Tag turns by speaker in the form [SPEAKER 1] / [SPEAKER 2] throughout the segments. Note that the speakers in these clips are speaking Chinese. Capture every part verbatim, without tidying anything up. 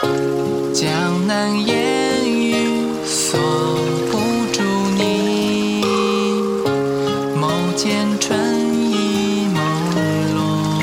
[SPEAKER 1] 江南烟雨锁不住你，眸间春意朦胧。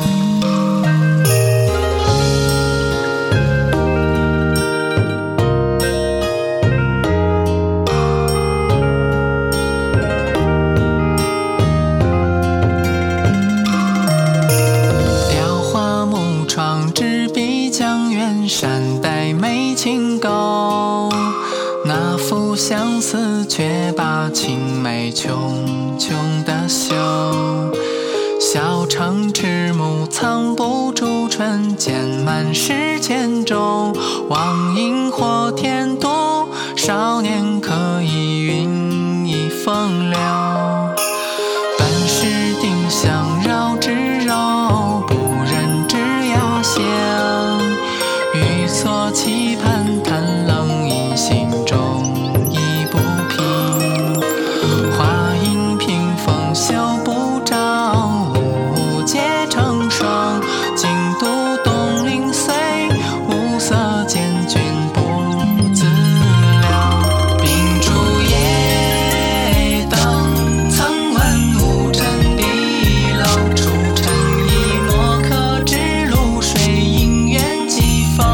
[SPEAKER 1] 雕花木窗，执笔江远山黛眉轻勾，那幅相思却把青梅茕茕的羞。小城迟暮藏不住春，渐满是千种。望萤火天度，少年可以云一风流。本是丁香绕指柔，不忍枝桠香。欲索期盼叹冷意，心中已不平。花影屏风袖不着，无解成霜。京都东陵虽无色，见君不自量。秉烛夜灯，曾闻无枕碧楼。出尘一墨可知露水，姻缘几否？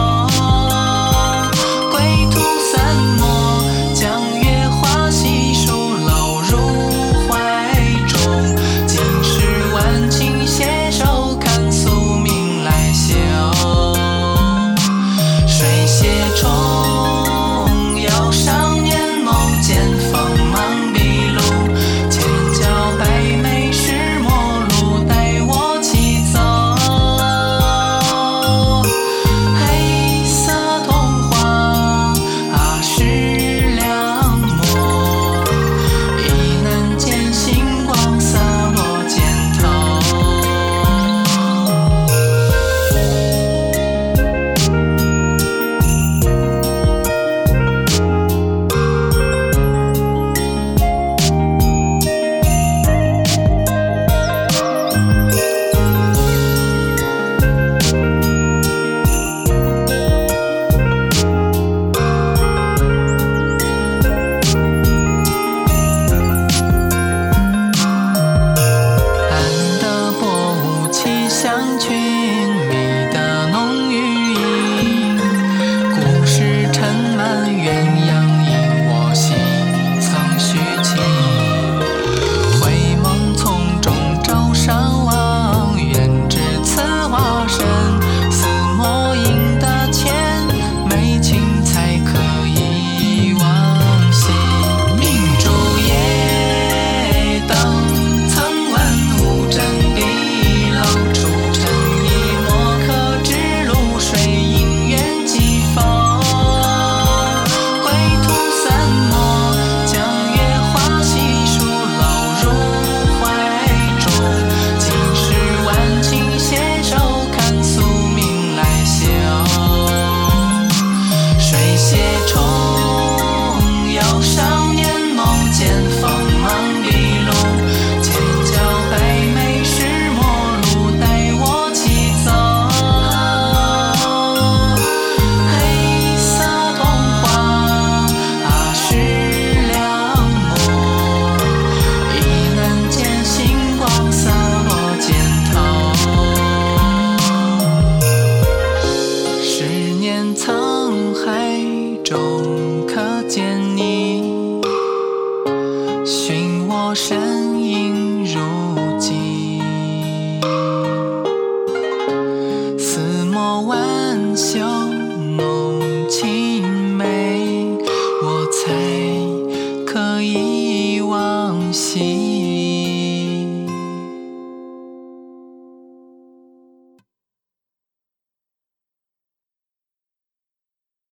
[SPEAKER 1] 归途散墨，江月花细数，楼入怀中。今时晚晴携手，看宿命来休。水榭重游，少年梦见锋芒毕露。千娇百媚是陌路，待我骑走。黑色童话啊，是良墨，亦难见星光洒落肩头。安得薄雾气香群，觅得浓郁影。故事尘满鸳鸯映，我心曾许情。回梦丛中朝上望，愿知此花深。似墨映得浅，美情才可以忘形。秉烛夜灯，曾闻无枕碧楼。出尘一墨可知露水，姻缘几否？归途散墨，江月花细数，楼入怀中。今时晚晴携手，看宿命来休。水榭重游，少年梦见锋芒毕露。千娇百媚是陌路，待我骑走。黑色童话啊，是良墨，亦难见星光洒落肩头。十年沧海中可见你，寻我身影如寄。似墨挽袖浓情美，我才可以忘形。